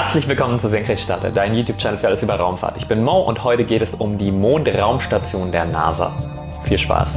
Herzlich willkommen zu Senkrechtstarter, dein YouTube-Channel für alles über Raumfahrt. Ich bin Mo und heute geht es um die Mondraumstation der NASA. Viel Spaß!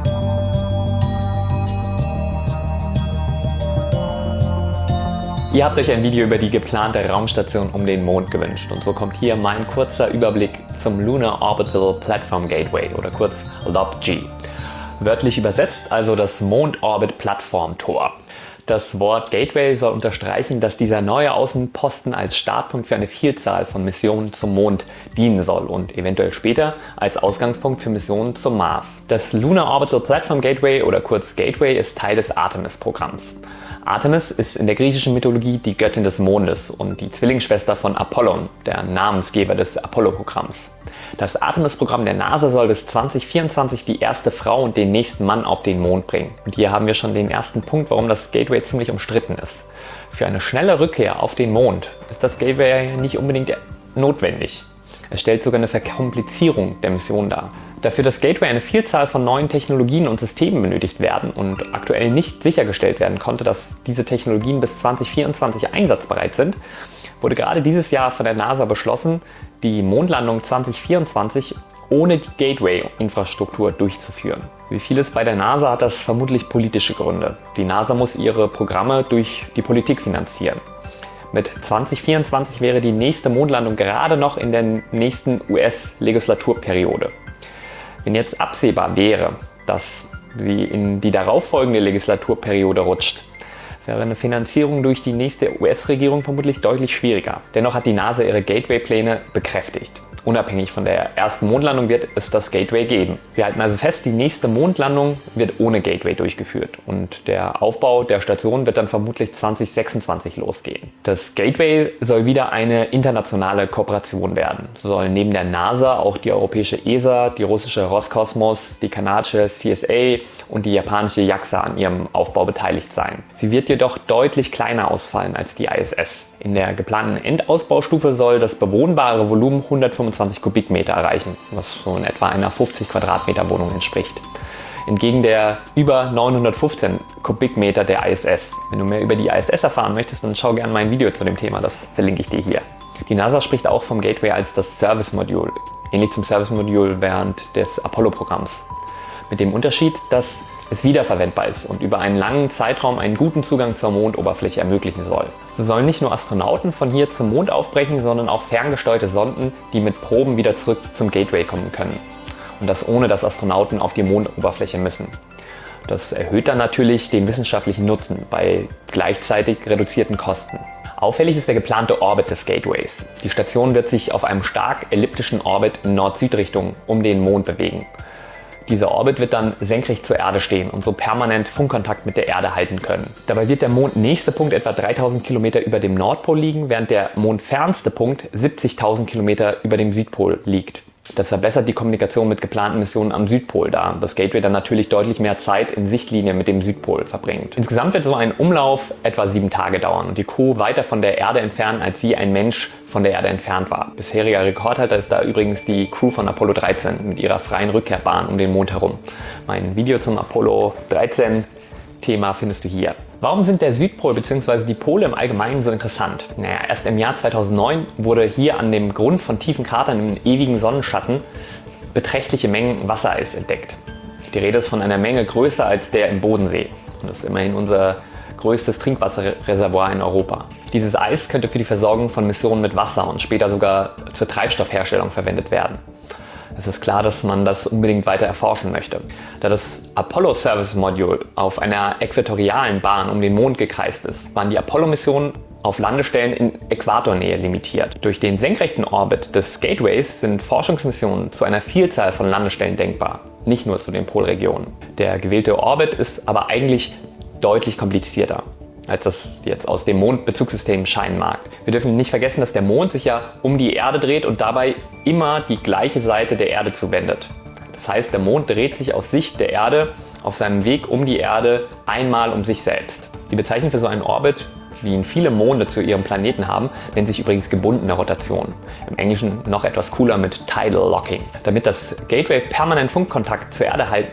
Ihr habt euch ein Video über die geplante Raumstation um den Mond gewünscht und so kommt hier mein kurzer Überblick zum Lunar Orbital Platform Gateway oder kurz LOPG. Wörtlich übersetzt also das Mondorbit-Plattform-Tor. Das Wort Gateway soll unterstreichen, dass dieser neue Außenposten als Startpunkt für eine Vielzahl von Missionen zum Mond dienen soll und eventuell später als Ausgangspunkt für Missionen zum Mars. Das Lunar Orbital Platform Gateway oder kurz Gateway ist Teil des Artemis-Programms. Artemis ist in der griechischen Mythologie die Göttin des Mondes und die Zwillingsschwester von Apollon, der Namensgeber des Apollo-Programms. Das Artemis-Programm der NASA soll bis 2024 die erste Frau und den nächsten Mann auf den Mond bringen. Und hier haben wir schon den ersten Punkt, warum das Gateway ziemlich umstritten ist. Für eine schnelle Rückkehr auf den Mond ist das Gateway nicht unbedingt notwendig. Es stellt sogar eine Verkomplizierung der Mission dar. Da für das Gateway eine Vielzahl von neuen Technologien und Systemen benötigt werden und aktuell nicht sichergestellt werden konnte, dass diese Technologien bis 2024 einsatzbereit sind, wurde gerade dieses Jahr von der NASA beschlossen, die Mondlandung 2024 ohne die Gateway-Infrastruktur durchzuführen. Wie vieles bei der NASA hat das vermutlich politische Gründe. Die NASA muss ihre Programme durch die Politik finanzieren. Mit 2024 wäre die nächste Mondlandung gerade noch in der nächsten US-Legislaturperiode. Wenn jetzt absehbar wäre, dass sie in die darauffolgende Legislaturperiode rutscht, wäre eine Finanzierung durch die nächste US-Regierung vermutlich deutlich schwieriger. Dennoch hat die NASA ihre Gateway-Pläne bekräftigt. Unabhängig von der ersten Mondlandung wird es das Gateway geben. Wir halten also fest, die nächste Mondlandung wird ohne Gateway durchgeführt und der Aufbau der Station wird dann vermutlich 2026 losgehen. Das Gateway soll wieder eine internationale Kooperation werden. So sollen neben der NASA auch die europäische ESA, die russische Roskosmos, die kanadische CSA und die japanische JAXA an ihrem Aufbau beteiligt sein. Sie wird jedoch deutlich kleiner ausfallen als die ISS. In der geplanten Endausbaustufe soll das bewohnbare Volumen 125 Kubikmeter erreichen, was so in etwa einer 50 Quadratmeter Wohnung entspricht. Entgegen der über 915 Kubikmeter der ISS. Wenn du mehr über die ISS erfahren möchtest, dann schau gerne mein Video zu dem Thema, das verlinke ich dir hier. Die NASA spricht auch vom Gateway als das Service-Modul, ähnlich zum Service-Modul während des Apollo-Programms. Mit dem Unterschied, dass es wiederverwendbar ist und über einen langen Zeitraum einen guten Zugang zur Mondoberfläche ermöglichen soll. So sollen nicht nur Astronauten von hier zum Mond aufbrechen, sondern auch ferngesteuerte Sonden, die mit Proben wieder zurück zum Gateway kommen können. Und das ohne, dass Astronauten auf die Mondoberfläche müssen. Das erhöht dann natürlich den wissenschaftlichen Nutzen bei gleichzeitig reduzierten Kosten. Auffällig ist der geplante Orbit des Gateways. Die Station wird sich auf einem stark elliptischen Orbit in Nord-Süd-Richtung um den Mond bewegen. Dieser Orbit wird dann senkrecht zur Erde stehen und so permanent Funkkontakt mit der Erde halten können. Dabei wird der mondnächste Punkt etwa 3000 Kilometer über dem Nordpol liegen, während der mondfernste Punkt 70.000 Kilometer über dem Südpol liegt. Das verbessert die Kommunikation mit geplanten Missionen am Südpol, da das Gateway dann natürlich deutlich mehr Zeit in Sichtlinie mit dem Südpol verbringt. Insgesamt wird so ein Umlauf etwa 7 Tage dauern und die Crew weiter von der Erde entfernen, als je ein Mensch von der Erde entfernt war. Bisheriger Rekordhalter ist da übrigens die Crew von Apollo 13 mit ihrer freien Rückkehrbahn um den Mond herum. Mein Video zum Apollo 13 Thema findest du hier. Warum sind der Südpol bzw. die Pole im Allgemeinen so interessant? Naja, erst im Jahr 2009 wurde hier an dem Grund von tiefen Kratern im ewigen Sonnenschatten beträchtliche Mengen Wassereis entdeckt. Die Rede ist von einer Menge größer als der im Bodensee. Und das ist immerhin unser größtes Trinkwasserreservoir in Europa. Dieses Eis könnte für die Versorgung von Missionen mit Wasser und später sogar zur Treibstoffherstellung verwendet werden. Es ist klar, dass man das unbedingt weiter erforschen möchte. Da das Apollo-Service-Modul auf einer äquatorialen Bahn um den Mond gekreist ist, waren die Apollo-Missionen auf Landestellen in Äquatornähe limitiert. Durch den senkrechten Orbit des Gateways sind Forschungsmissionen zu einer Vielzahl von Landestellen denkbar, nicht nur zu den Polregionen. Der gewählte Orbit ist aber eigentlich deutlich komplizierter, als das jetzt aus dem Mondbezugssystem scheinen mag. Wir dürfen nicht vergessen, dass der Mond sich ja um die Erde dreht und dabei immer die gleiche Seite der Erde zuwendet. Das heißt, der Mond dreht sich aus Sicht der Erde auf seinem Weg um die Erde einmal um sich selbst. Die Bezeichnung für so einen Orbit, wie ihn viele Monde zu ihrem Planeten haben, nennt sich übrigens gebundene Rotation. Im Englischen noch etwas cooler mit Tidal Locking. Damit das Gateway permanent Funkkontakt zur Erde halten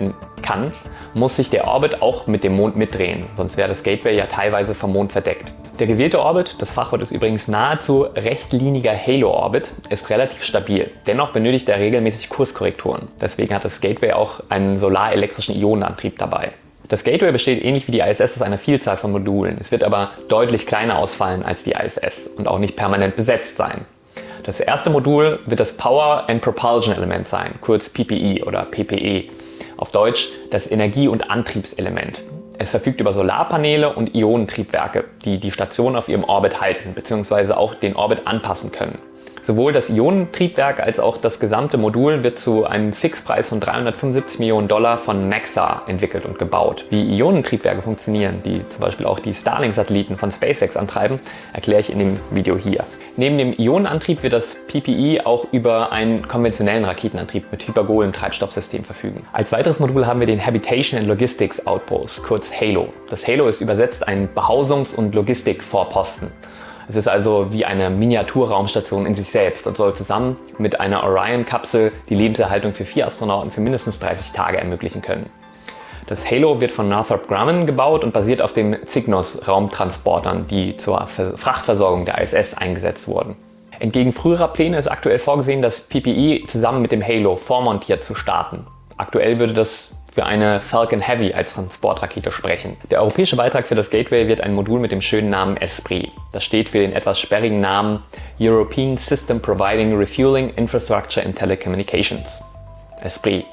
kann, muss sich der Orbit auch mit dem Mond mitdrehen, sonst wäre das Gateway ja teilweise vom Mond verdeckt. Der gewählte Orbit, das Fachwort ist übrigens nahezu rechtliniger Halo-Orbit, ist relativ stabil. Dennoch benötigt er regelmäßig Kurskorrekturen. Deswegen hat das Gateway auch einen solarelektrischen Ionenantrieb dabei. Das Gateway besteht ähnlich wie die ISS aus einer Vielzahl von Modulen. Es wird aber deutlich kleiner ausfallen als die ISS und auch nicht permanent besetzt sein. Das erste Modul wird das Power and Propulsion Element sein, kurz PPE oder PPE. Auf Deutsch das Energie- und Antriebselement. Es verfügt über Solarpaneele und Ionentriebwerke, die die Station auf ihrem Orbit halten bzw. auch den Orbit anpassen können. Sowohl das Ionentriebwerk als auch das gesamte Modul wird zu einem Fixpreis von $375 Millionen von Maxar entwickelt und gebaut. Wie Ionentriebwerke funktionieren, die zum Beispiel auch die Starlink-Satelliten von SpaceX antreiben, erkläre ich in dem Video hier. Neben dem Ionenantrieb wird das PPE auch über einen konventionellen Raketenantrieb mit hypergolem Treibstoffsystem verfügen. Als weiteres Modul haben wir den Habitation and Logistics Outpost, kurz HALO. Das HALO ist übersetzt ein Behausungs- und Logistikvorposten. Es ist also wie eine Miniaturraumstation in sich selbst und soll zusammen mit einer Orion-Kapsel die Lebenserhaltung für 4 Astronauten für mindestens 30 Tage ermöglichen können. Das HALO wird von Northrop Grumman gebaut und basiert auf den Cygnus-Raumtransportern, die zur Frachtversorgung der ISS eingesetzt wurden. Entgegen früherer Pläne ist aktuell vorgesehen, das PPE zusammen mit dem HALO vormontiert zu starten. Aktuell würde das für eine Falcon Heavy als Transportrakete sprechen. Der europäische Beitrag für das Gateway wird ein Modul mit dem schönen Namen ESPRIT. Das steht für den etwas sperrigen Namen European System Providing Refueling Infrastructure and Telecommunications. ESPRIT.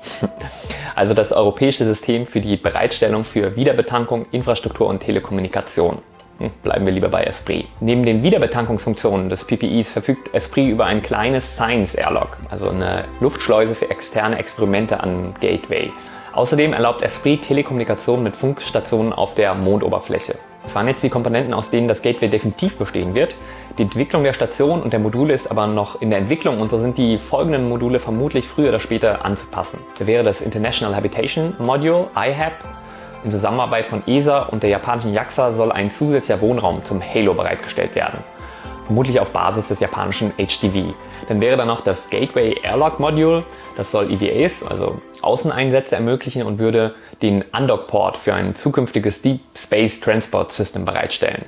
Also das europäische System für die Bereitstellung für Wiederbetankung, Infrastruktur und Telekommunikation. Bleiben wir lieber bei ESPRIT. Neben den Wiederbetankungsfunktionen des PPEs verfügt ESPRIT über ein kleines Science Airlock, also eine Luftschleuse für externe Experimente an Gateway. Außerdem erlaubt ESPRIT Telekommunikation mit Funkstationen auf der Mondoberfläche. Das waren jetzt die Komponenten, aus denen das Gateway definitiv bestehen wird. Die Entwicklung der Station und der Module ist aber noch in der Entwicklung und so sind die folgenden Module vermutlich früher oder später anzupassen. Da wäre das International Habitation Module, IHAB. In Zusammenarbeit von ESA und der japanischen JAXA soll ein zusätzlicher Wohnraum zum HALO bereitgestellt werden. Vermutlich auf Basis des japanischen HDV. Dann wäre da noch das Gateway Airlock Module, das soll EVAs, also Außeneinsätze ermöglichen und würde den Undock-Port für ein zukünftiges Deep Space Transport System bereitstellen.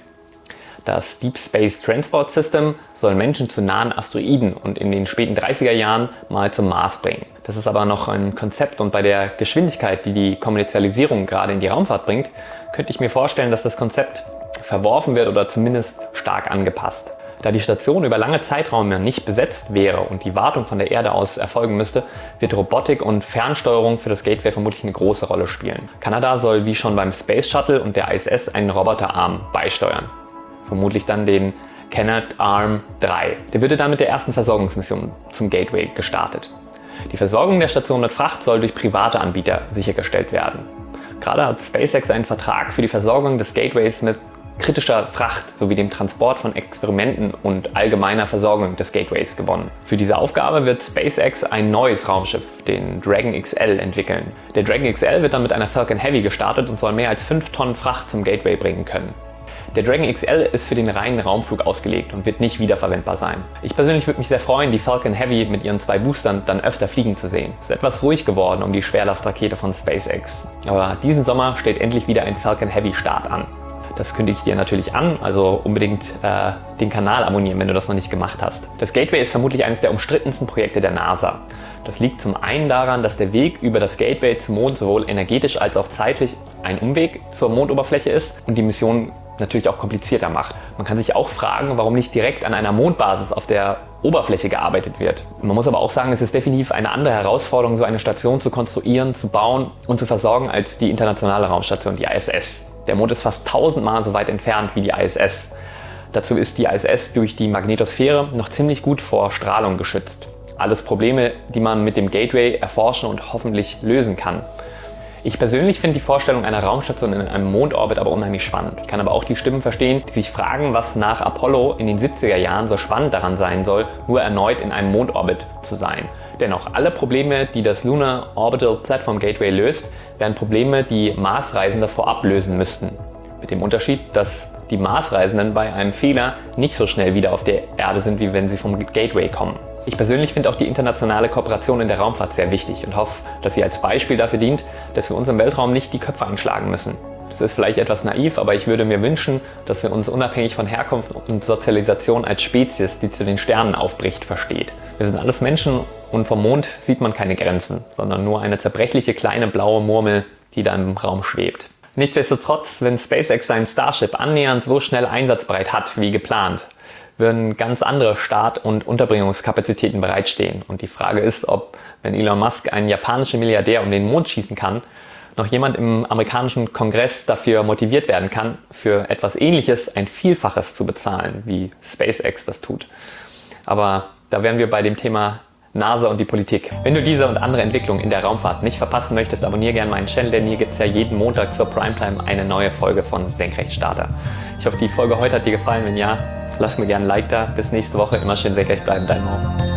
Das Deep Space Transport System soll Menschen zu nahen Asteroiden und in den späten 30er Jahren mal zum Mars bringen. Das ist aber noch ein Konzept und bei der Geschwindigkeit, die die Kommerzialisierung gerade in die Raumfahrt bringt, könnte ich mir vorstellen, dass das Konzept verworfen wird oder zumindest stark angepasst. Da die Station über lange Zeiträume nicht besetzt wäre und die Wartung von der Erde aus erfolgen müsste, wird Robotik und Fernsteuerung für das Gateway vermutlich eine große Rolle spielen. Kanada soll wie schon beim Space Shuttle und der ISS einen Roboterarm beisteuern. Vermutlich dann den Canadarm 3. Der würde dann mit der ersten Versorgungsmission zum Gateway gestartet. Die Versorgung der Station mit Fracht soll durch private Anbieter sichergestellt werden. Gerade hat SpaceX einen Vertrag für die Versorgung des Gateways mit kritischer Fracht sowie dem Transport von Experimenten und allgemeiner Versorgung des Gateways gewonnen. Für diese Aufgabe wird SpaceX ein neues Raumschiff, den Dragon XL, entwickeln. Der Dragon XL wird dann mit einer Falcon Heavy gestartet und soll mehr als 5 Tonnen Fracht zum Gateway bringen können. Der Dragon XL ist für den reinen Raumflug ausgelegt und wird nicht wiederverwendbar sein. Ich persönlich würde mich sehr freuen, die Falcon Heavy mit ihren 2 Boostern dann öfter fliegen zu sehen. Es ist etwas ruhig geworden um die Schwerlastrakete von SpaceX. Aber diesen Sommer steht endlich wieder ein Falcon Heavy Start an. Das kündige ich dir natürlich an, also unbedingt den Kanal abonnieren, wenn du das noch nicht gemacht hast. Das Gateway ist vermutlich eines der umstrittensten Projekte der NASA. Das liegt zum einen daran, dass der Weg über das Gateway zum Mond sowohl energetisch als auch zeitlich ein Umweg zur Mondoberfläche ist und die Mission natürlich auch komplizierter macht. Man kann sich auch fragen, warum nicht direkt an einer Mondbasis auf der Oberfläche gearbeitet wird. Man muss aber auch sagen, es ist definitiv eine andere Herausforderung, so eine Station zu konstruieren, zu bauen und zu versorgen als die internationale Raumstation, die ISS. Der Mond ist fast 1000-mal so weit entfernt wie die ISS. Dazu ist die ISS durch die Magnetosphäre noch ziemlich gut vor Strahlung geschützt. Alles Probleme, die man mit dem Gateway erforschen und hoffentlich lösen kann. Ich persönlich finde die Vorstellung einer Raumstation in einem Mondorbit aber unheimlich spannend. Ich kann aber auch die Stimmen verstehen, die sich fragen, was nach Apollo in den 70er Jahren so spannend daran sein soll, nur erneut in einem Mondorbit zu sein. Dennoch, alle Probleme, die das Lunar Orbital Platform Gateway löst, wären Probleme, die Marsreisende vorab lösen müssten. Mit dem Unterschied, dass die Marsreisenden bei einem Fehler nicht so schnell wieder auf der Erde sind, wie wenn sie vom Gateway kommen. Ich persönlich finde auch die internationale Kooperation in der Raumfahrt sehr wichtig und hoffe, dass sie als Beispiel dafür dient, dass wir uns im Weltraum nicht die Köpfe einschlagen müssen. Das ist vielleicht etwas naiv, aber ich würde mir wünschen, dass wir uns unabhängig von Herkunft und Sozialisation als Spezies, die zu den Sternen aufbricht, versteht. Wir sind alles Menschen und vom Mond sieht man keine Grenzen, sondern nur eine zerbrechliche kleine blaue Murmel, die da im Raum schwebt. Nichtsdestotrotz, wenn SpaceX seinen Starship annähernd so schnell einsatzbereit hat wie geplant, würden ganz andere Start- und Unterbringungskapazitäten bereitstehen. Und die Frage ist, ob, wenn Elon Musk einen japanischen Milliardär um den Mond schießen kann, noch jemand im amerikanischen Kongress dafür motiviert werden kann, für etwas Ähnliches ein Vielfaches zu bezahlen, wie SpaceX das tut. Aber da wären wir bei dem Thema NASA und die Politik. Wenn du diese und andere Entwicklungen in der Raumfahrt nicht verpassen möchtest, abonniere gerne meinen Channel, denn hier gibt es ja jeden Montag zur Primetime eine neue Folge von Senkrechtstarter. Ich hoffe, die Folge heute hat dir gefallen. Wenn ja, lass mir gerne ein Like da. Bis nächste Woche. Immer schön senkrecht bleiben. Dein Mo.